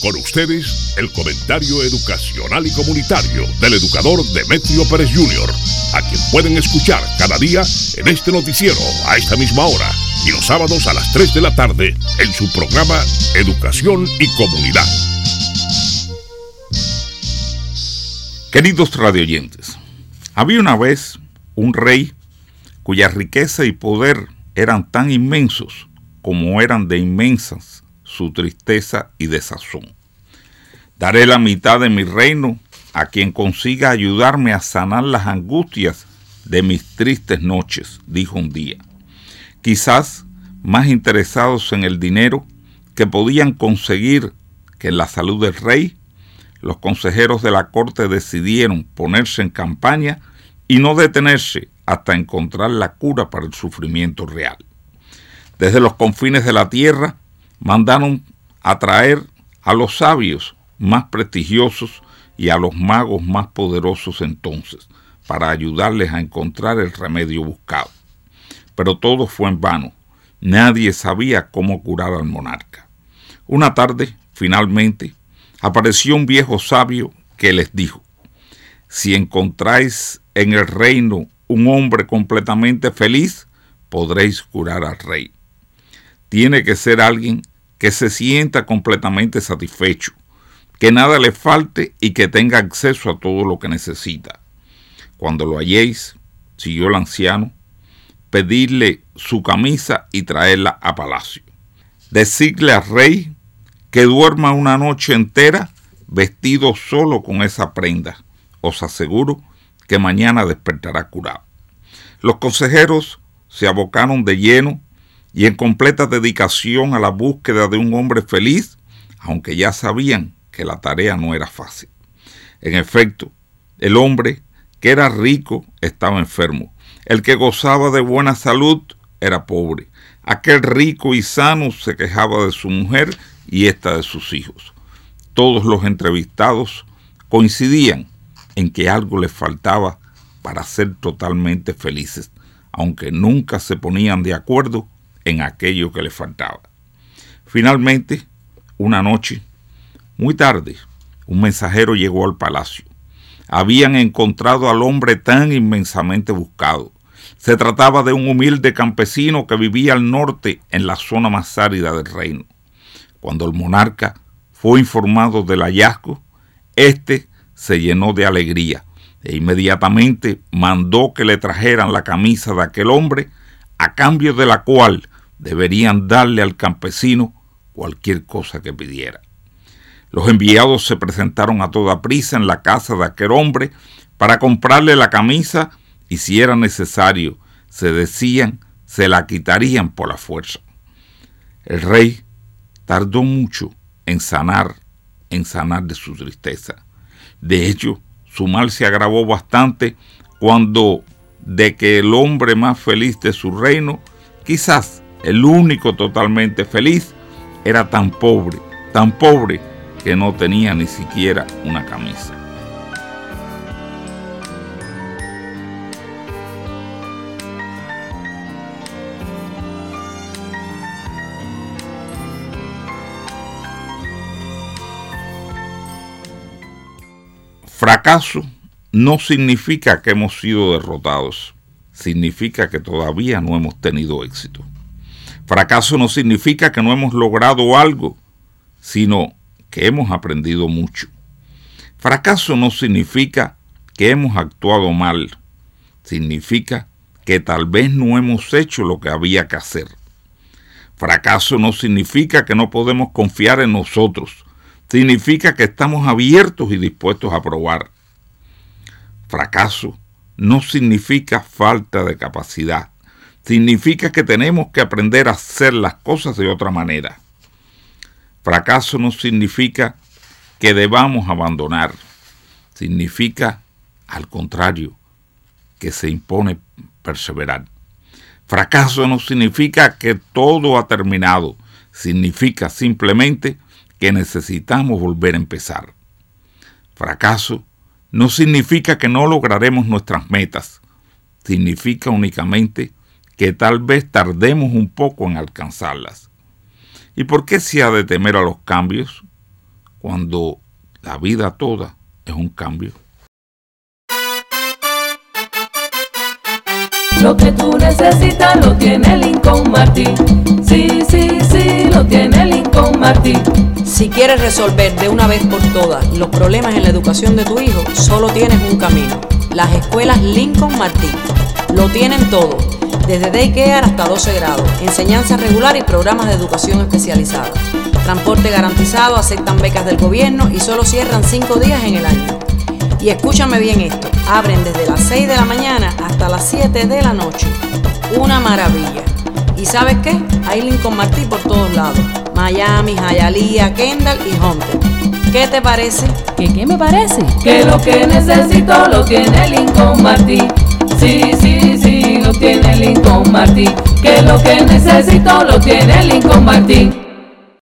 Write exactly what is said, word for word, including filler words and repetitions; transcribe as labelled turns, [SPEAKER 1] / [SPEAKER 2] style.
[SPEAKER 1] Con ustedes, el comentario educacional y comunitario del educador Demetrio Pérez junior, a quien pueden escuchar cada día en este noticiero a esta misma hora y los sábados a las tres de la tarde en su programa Educación y Comunidad.
[SPEAKER 2] Queridos radioyentes, había una vez un rey cuya riqueza y poder eran tan inmensos como eran de inmensas su tristeza y desazón. Daré la mitad de mi reino a quien consiga ayudarme a sanar las angustias de mis tristes noches, dijo un día. Quizás más interesados en el dinero que podían conseguir que en la salud del rey, los consejeros de la corte decidieron ponerse en campaña y no detenerse hasta encontrar la cura para el sufrimiento real. Desde los confines de la tierra mandaron a traer a los sabios más prestigiosos y a los magos más poderosos entonces, para ayudarles a encontrar el remedio buscado. Pero todo fue en vano. Nadie sabía cómo curar al monarca. Una tarde, finalmente, apareció un viejo sabio que les dijo: si encontráis en el reino un hombre completamente feliz, podréis curar al rey. Tiene que ser alguien que se sienta completamente satisfecho, que nada le falte y que tenga acceso a todo lo que necesita. Cuando lo halléis, siguió el anciano, pedidle su camisa y traerla a palacio. Decidle al rey que duerma una noche entera vestido solo con esa prenda. Os aseguro que mañana despertará curado. Los consejeros se abocaron de lleno y en completa dedicación a la búsqueda de un hombre feliz, aunque ya sabían que la tarea no era fácil. En efecto, el hombre que era rico estaba enfermo. El que gozaba de buena salud era pobre. Aquel rico y sano se quejaba de su mujer y ésta de sus hijos. Todos los entrevistados coincidían en que algo les faltaba para ser totalmente felices, aunque nunca se ponían de acuerdo en aquello que les faltaba. Finalmente, una noche, muy tarde, un mensajero llegó al palacio. Habían encontrado al hombre tan inmensamente buscado. Se trataba de un humilde campesino que vivía al norte en la zona más árida del reino. Cuando el monarca fue informado del hallazgo, éste se llenó de alegría e inmediatamente mandó que le trajeran la camisa de aquel hombre, a cambio de la cual deberían darle al campesino cualquier cosa que pidiera. Los enviados se presentaron a toda prisa en la casa de aquel hombre para comprarle la camisa y, si era necesario, se decían, se la quitarían por la fuerza. El rey tardó mucho en sanar, en sanar de su tristeza. De hecho, su mal se agravó bastante cuando, de que el hombre más feliz de su reino, quizás el único totalmente feliz, era tan pobre, tan pobre, que no tenía ni siquiera una camisa. Fracaso no significa que hemos sido derrotados, significa que todavía no hemos tenido éxito. Fracaso no significa que no hemos logrado algo, sino que hemos aprendido mucho. Fracaso no significa que hemos actuado mal, significa que tal vez no hemos hecho lo que había que hacer. Fracaso no significa que no podemos confiar en nosotros, significa que estamos abiertos y dispuestos a probar. Fracaso no significa falta de capacidad, significa que tenemos que aprender a hacer las cosas de otra manera. Fracaso no significa que debamos abandonar, significa, al contrario, que se impone perseverar. Fracaso no significa que todo ha terminado, significa simplemente que necesitamos volver a empezar. Fracaso no significa que no lograremos nuestras metas, significa únicamente que tal vez tardemos un poco en alcanzarlas. ¿Y por qué se ha de temer a los cambios? cuando la vida toda es un cambio.
[SPEAKER 3] Lo que tú necesitas lo tiene Lincoln Martin. Sí, sí, sí, lo tiene Lincoln Martin.
[SPEAKER 4] Si quieres resolver de una vez por todas los problemas en la educación de tu hijo, solo tienes un camino: las escuelas Lincoln Martin. Lo tienen todo, desde daycare hasta doce grados, enseñanza regular y programas de educación especializada. Transporte garantizado, aceptan becas del gobierno y solo cierran cinco días en el año. Y escúchame bien esto, abren desde las seis de la mañana hasta las siete de la noche. Una maravilla. ¿Y sabes qué? Hay Lincoln Martin por todos lados: Miami, Hialeah, Kendall y Hunter. ¿Qué te parece?
[SPEAKER 3] ¿Qué qué me parece? Que lo que necesito lo tiene Lincoln Martin. Sí, sí, sí, lo tiene Lincoln Martin. Que lo que necesito lo tiene Lincoln